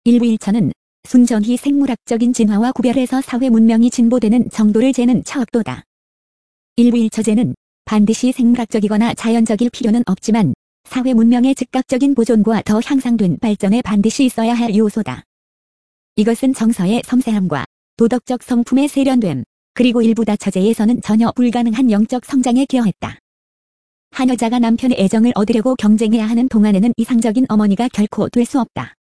일부 일처는 순전히 생물학적인 진화와 구별해서 사회 문명이 진보되는 정도를 재는 척도다. 일부 일처제는 반드시 생물학적이거나 자연적일 필요는 없지만 사회 문명의 즉각적인 보존과 더 향상된 발전에 반드시 있어야 할 요소다. 이것은 정서의 섬세함과 도덕적 성품의 세련됨, 그리고 일부 다처제에서는 전혀 불가능한 영적 성장에 기여했다. 한 여자가 남편의 애정을 얻으려고 경쟁해야 하는 동안에는 이상적인 어머니가 결코 될 수 없다.